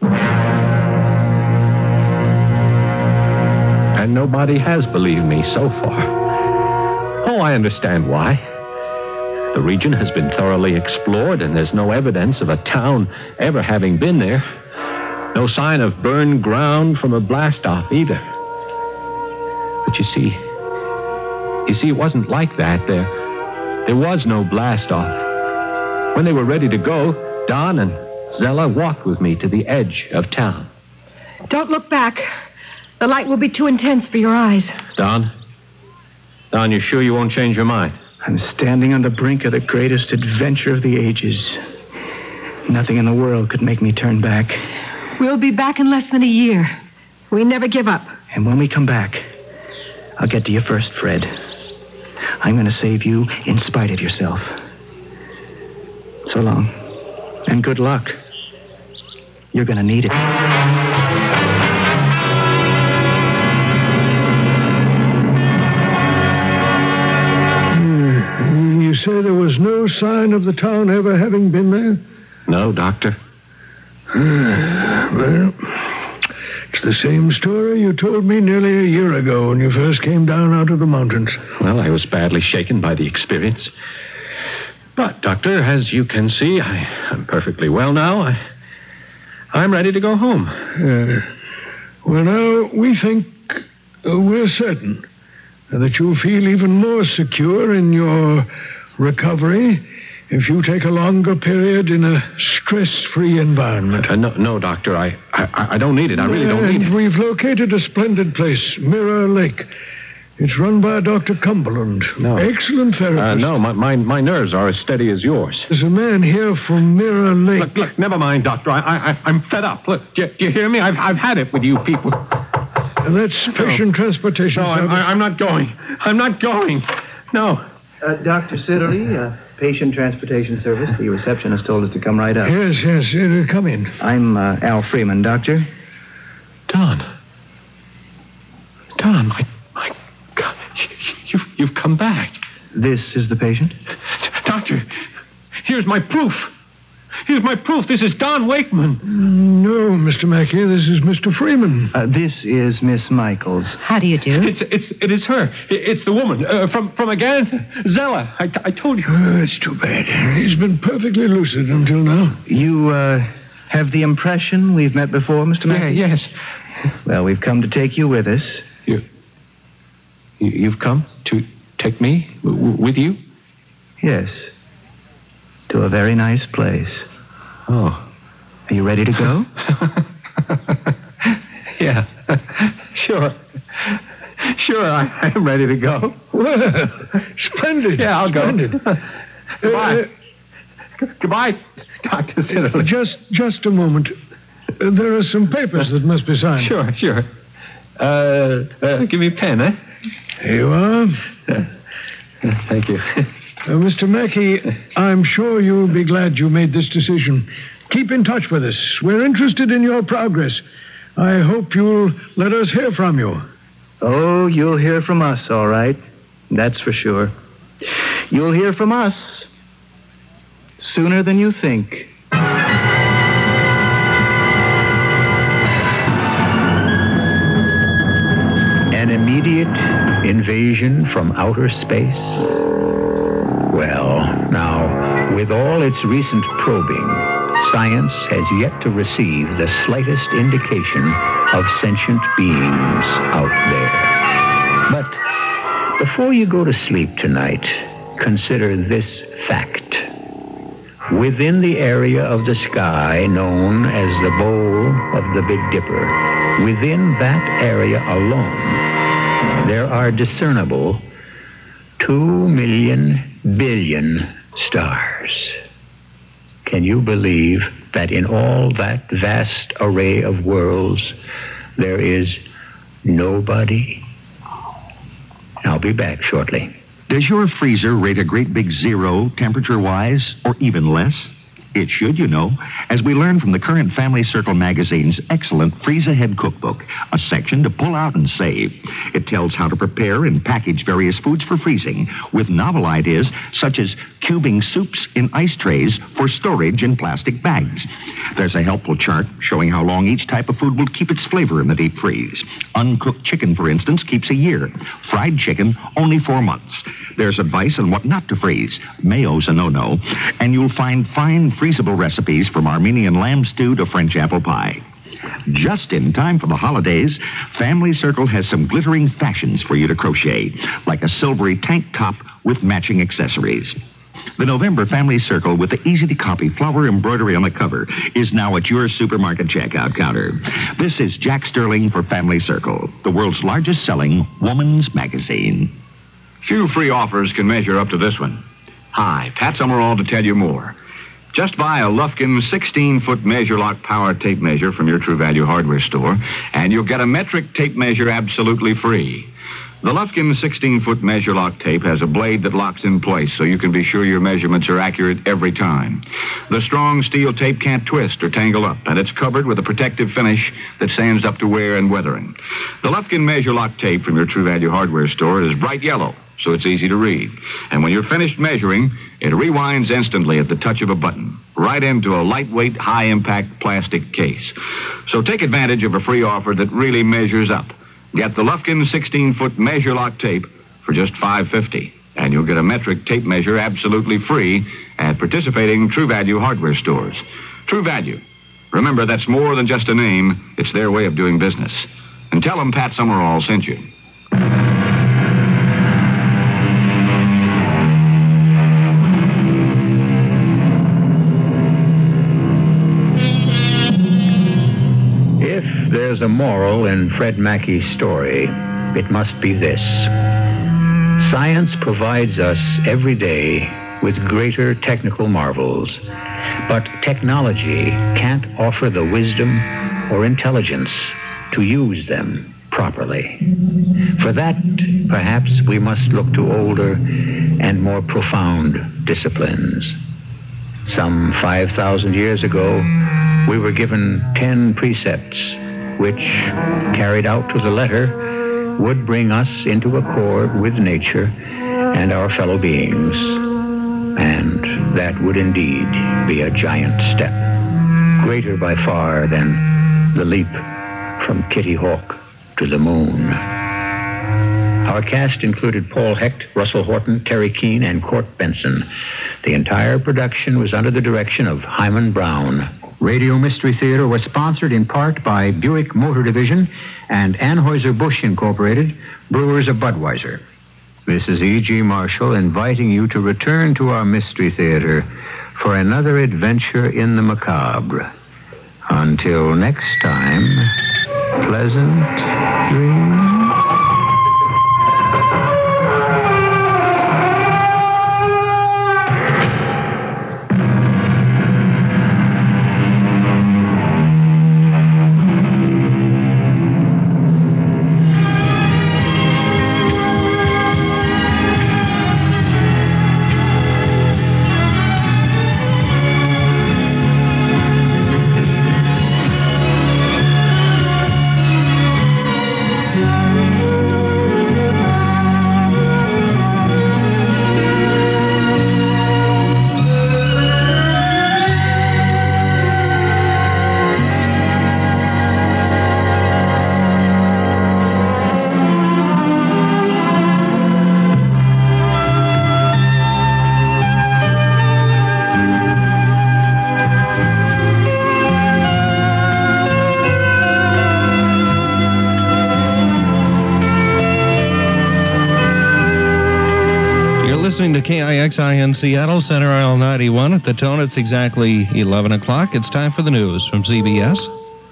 And nobody has believed me so far. Oh, I understand why. The region has been thoroughly explored, and there's no evidence of a town ever having been there. No sign of burned ground from a blast-off either. But you see, you see, it wasn't like that. There, there was no blast-off. When they were ready to go, Don and Zella walked with me to the edge of town. Don't look back. The light will be too intense for your eyes. Don? Don, you sure you won't change your mind? I'm standing on the brink of the greatest adventure of the ages. Nothing in the world could make me turn back. We'll be back in less than a year. We never give up. And when we come back, I'll get to you first, Fred. I'm going to save you in spite of yourself. So long. And good luck. You're going to need it. You say there was no sign of the town ever having been there? No, Doctor. Well, it's the same story you told me nearly a year ago when you first came down out of the mountains. Well, I was badly shaken by the experience. But, Doctor, as you can see, I, I'm perfectly well now. I, I'm ready to go home. Uh, well, now, we think uh, we're certain that you'll feel even more secure in your recovery if you take a longer period in a stress-free environment. Uh, no, no, Doctor. I, I, I don't need it. I really don't need And it. we've located a splendid place, Mirror Lake. It's run by Doctor Cumberland. No. Excellent therapist. Uh, no, my, my my nerves are as steady as yours. There's a man here from Mirror Lake. Look, look, never mind, Doctor. I, I, I'm fed up. Look, do you, do you hear me? I've, I've had it with you people. And that's patient no. transportation. No, I'm, I'm not going. I'm not going. No. Uh, Doctor Siddeley, uh, patient transportation service. The receptionist told us to come right up. Yes, yes. Uh, come in. I'm uh, Al Freeman, Doctor. Don. Don, my, my God. You've, you've come back. This is the patient? Doctor, here's my proof. Here's my proof. This is Don Wakeman. No, Mister Mackey, this is Mister Freeman. Uh, this is Miss Michaels. How do you do? It's it's it is her. It's the woman uh, from from again Zella. I, I told you. Oh, it's too bad. He's been perfectly lucid until now. You uh, have the impression we've met before, Mister Mackey? Yeah, yes. Well, we've come to take you with us. You, you you've come to take me w- w- with you? Yes. To a very nice place. Oh. Are you ready to go? Yeah. Sure. Sure, I, I am ready to go. Well, splendid. Yeah, I'll splendid. go. Goodbye. Uh, Goodbye, Doctor Siddeley. Just, just a moment. Uh, there are some papers that must be signed. Sure, sure. Uh, uh, give me a pen, eh? Here you are. Uh, thank you. Uh, Mister Mackey, I'm sure you'll be glad you made this decision. Keep in touch with us. We're interested in your progress. I hope you'll let us hear from you. Oh, you'll hear from us, all right. That's for sure. You'll hear from us sooner than you think. An immediate invasion from outer space? Well, now, with all its recent probing, science has yet to receive the slightest indication of sentient beings out there. But before you go to sleep tonight, consider this fact. Within the area of the sky known as the bowl of the Big Dipper, within that area alone, there are discernible two million billion stars. Can you believe that in all that vast array of worlds, there is nobody? I'll be back shortly. Does your freezer rate a great big zero temperature-wise, or even less? It should, you know, as we learn from the current Family Circle magazine's excellent Freeze Ahead Cookbook, a section to pull out and save. It tells how to prepare and package various foods for freezing, with novel ideas such as cubing soups in ice trays for storage in plastic bags. There's a helpful chart showing how long each type of food will keep its flavor in the deep freeze. Uncooked chicken, for instance, keeps a year. Fried chicken, only four months. There's advice on what not to freeze. Mayo's a no-no. And you'll find fine freezable recipes from Armenian lamb stew to French apple pie. Just in time for the holidays, Family Circle has some glittering fashions for you to crochet, like a silvery tank top with matching accessories. The November Family Circle with the easy-to-copy flower embroidery on the cover is now at your supermarket checkout counter. This is Jack Sterling for Family Circle, the world's largest-selling woman's magazine. Few free offers can measure up to this one. Hi, Pat Summerall to tell you more. Just buy a Lufkin sixteen-foot Measure Lock power tape measure from your True Value hardware store, and you'll get a metric tape measure absolutely free. The Lufkin sixteen-foot Measure Lock tape has a blade that locks in place so you can be sure your measurements are accurate every time. The strong steel tape can't twist or tangle up, and it's covered with a protective finish that stands up to wear and weathering. The Lufkin Measure Lock tape from your True Value hardware store is bright yellow, so it's easy to read. And when you're finished measuring, it rewinds instantly at the touch of a button, right into a lightweight, high-impact plastic case. So take advantage of a free offer that really measures up. Get the Lufkin sixteen-foot Measure Lock tape for just five dollars and fifty cents, and you'll get a metric tape measure absolutely free at participating True Value hardware stores. True Value. Remember, that's more than just a name. It's their way of doing business. And tell them Pat Summerall sent you. there's a moral in Fred Mackey's story, it must be this. Science provides us every day with greater technical marvels, but technology can't offer the wisdom or intelligence to use them properly. For that, perhaps we must look to older and more profound disciplines. Some five thousand years ago, we were given ten precepts, which, carried out to the letter, would bring us into accord with nature and our fellow beings. And that would indeed be a giant step, greater by far than the leap from Kitty Hawk to the moon. Our cast included Paul Hecht, Russell Horton, Terry Keane, and Court Benson. The entire production was under the direction of Hyman Brown. Radio Mystery Theater was sponsored in part by Buick Motor Division and Anheuser-Busch Incorporated, brewers of Budweiser. This is E G. Marshall inviting you to return to our Mystery Theater for another adventure in the macabre. Until next time, pleasant dreams. To K I X I N Seattle, Center Isle ninety-one. At the tone, it's exactly eleven o'clock. It's time for the news from C B S.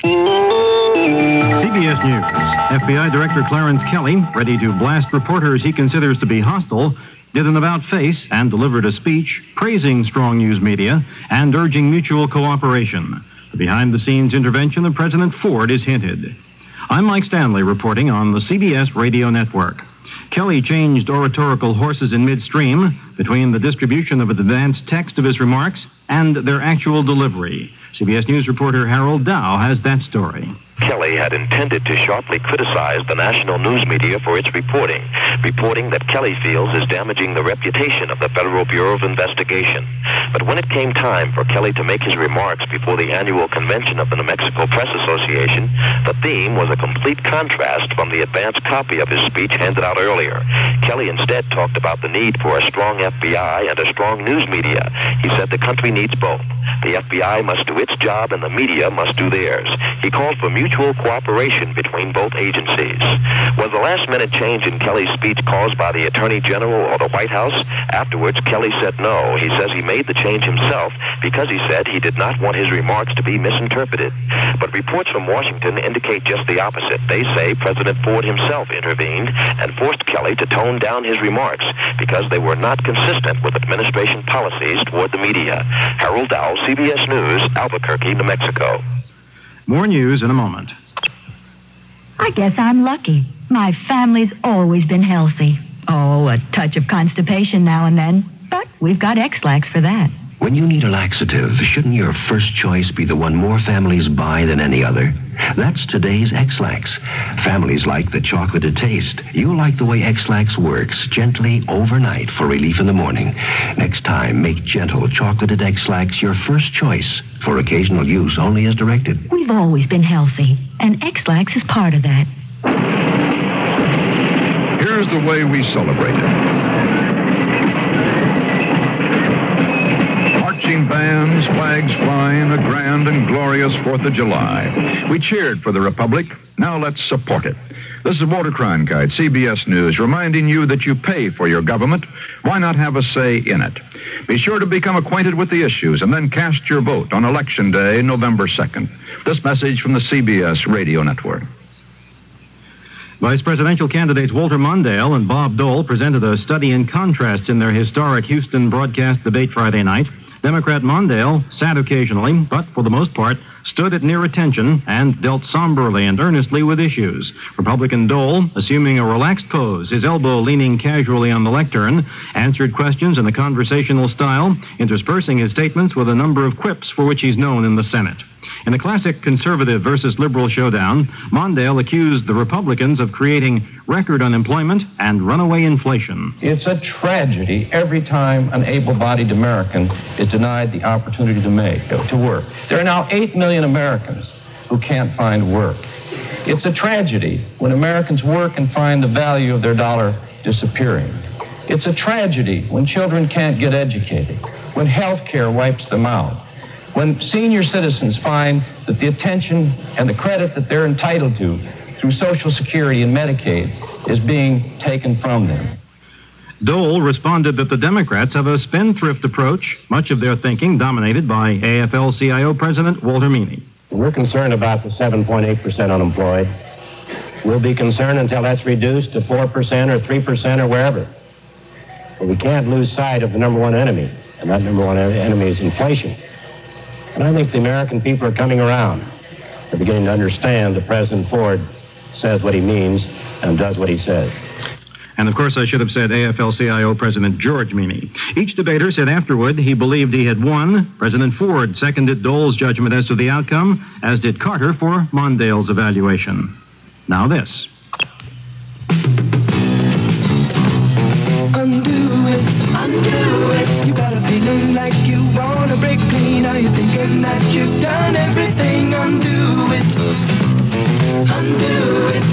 C B S News. F B I Director Clarence Kelly, ready to blast reporters he considers to be hostile, did an about-face and delivered a speech praising strong news media and urging mutual cooperation. The behind-the-scenes intervention of President Ford is hinted. I'm Mike Stanley reporting on the C B S Radio Network. Kelly changed oratorical horses in midstream between the distribution of advanced text of his remarks and their actual delivery. C B S News reporter Harold Dow has that story. Kelly had intended to sharply criticize the national news media for its reporting, reporting that Kelly feels is damaging the reputation of the Federal Bureau of Investigation. But when it came time for Kelly to make his remarks before the annual convention of the New Mexico Press Association, the theme was a complete contrast from the advanced copy of his speech handed out earlier. Kelly instead talked about the need for a strong F B I and a strong news media. He said the country needs both. The F B I must do its job and the media must do theirs. He called for mutual cooperation between both agencies. Was the last-minute change in Kelly's speech caused by the Attorney General or the White House? Afterwards, Kelly said no. He says he made the change himself because he said he did not want his remarks to be misinterpreted. But reports from Washington indicate just the opposite. They say President Ford himself intervened and forced Kelly to tone down his remarks because they were not consistent with administration policies toward the media. Harold Dow, C B S News, Albuquerque, New Mexico. More news in a moment. I guess I'm lucky. My family's always been healthy. Oh, a touch of constipation now and then. But we've got X-Lax for that. When you need a laxative, shouldn't your first choice be the one more families buy than any other? That's today's X-Lax. Families like the chocolated taste. You like the way X-Lax works, gently overnight for relief in the morning. Next time, make gentle chocolated X-Lax your first choice for occasional use only as directed. We've always been healthy, and X-Lax is part of that. Here's the way we celebrate it. Marching bands, flags flying, a grand and glorious fourth of July. We cheered for the Republic. Now let's support it. The This is Walter Cronkite, C B S News, reminding you that you pay for your government. Why not have a say in it? Be sure to become acquainted with the issues and then cast your vote on Election Day, November second. This message from the C B S Radio Network. Vice presidential candidates Walter Mondale and Bob Dole presented a study in contrasts in their historic Houston broadcast debate Friday night. Democrat Mondale sat occasionally, but for the most part, stood at near attention and dealt somberly and earnestly with issues. Republican Dole, assuming a relaxed pose, his elbow leaning casually on the lectern, answered questions in a conversational style, interspersing his statements with a number of quips for which he's known in the Senate. In a classic conservative versus liberal showdown, Mondale accused the Republicans of creating record unemployment and runaway inflation. It's a tragedy every time an able-bodied American is denied the opportunity to make, to work. There are now eight million Americans who can't find work. It's a tragedy when Americans work and find the value of their dollar disappearing. It's a tragedy when children can't get educated, when health care wipes them out, when senior citizens find that the attention and the credit that they're entitled to through Social Security and Medicaid is being taken from them. Dole responded that the Democrats have a spendthrift approach, much of their thinking dominated by A F L C I O President Walter Meany. We're concerned about the seven point eight percent unemployed. We'll be concerned until that's reduced to four percent or three percent or wherever. But we can't lose sight of the number one enemy, and that number one enemy is inflation. And I think the American people are coming around. They're beginning to understand that President Ford says what he means and does what he says. And, of course, I should have said A F L C I O President George Meany. Each debater said afterward he believed he had won. President Ford seconded Dole's judgment as to the outcome, as did Carter for Mondale's evaluation. Now this. Undo it, undo it. You got a feeling like you want to break clean. Are you thinking that you've done everything? Undo it, undo it,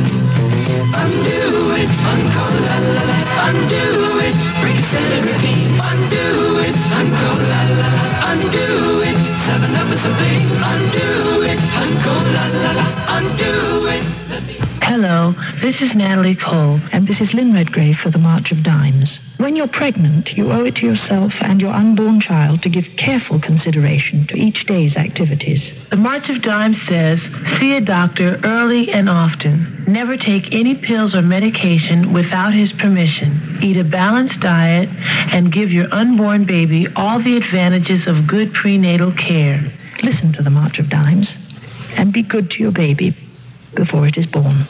undo it. Unco la la la, undo it. Break a celebrity, undo it. Unco la la la, undo it. Seven up is a thing, undo it. Unco la la la, undo it. Hello, this is Natalie Cole, and this is Lynn Redgrave for the March of Dimes. When you're pregnant, you owe it to yourself and your unborn child to give careful consideration to each day's activities. The March of Dimes says, see a doctor early and often. Never take any pills or medication without his permission. Eat a balanced diet and give your unborn baby all the advantages of good prenatal care. Listen to the March of Dimes and be good to your baby before it is born.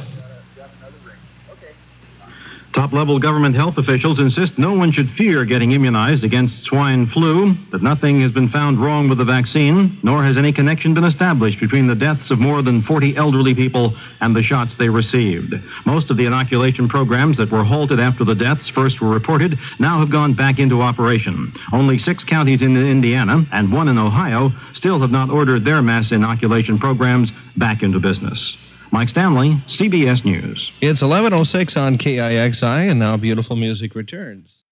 Top-level government health officials insist no one should fear getting immunized against swine flu, that nothing has been found wrong with the vaccine, nor has any connection been established between the deaths of more than forty elderly people and the shots they received. Most of the inoculation programs that were halted after the deaths first were reported now have gone back into operation. Only six counties in Indiana and one in Ohio still have not ordered their mass inoculation programs back into business. Mike Stanley, C B S News. It's eleven oh six on K I X I, and now beautiful music returns.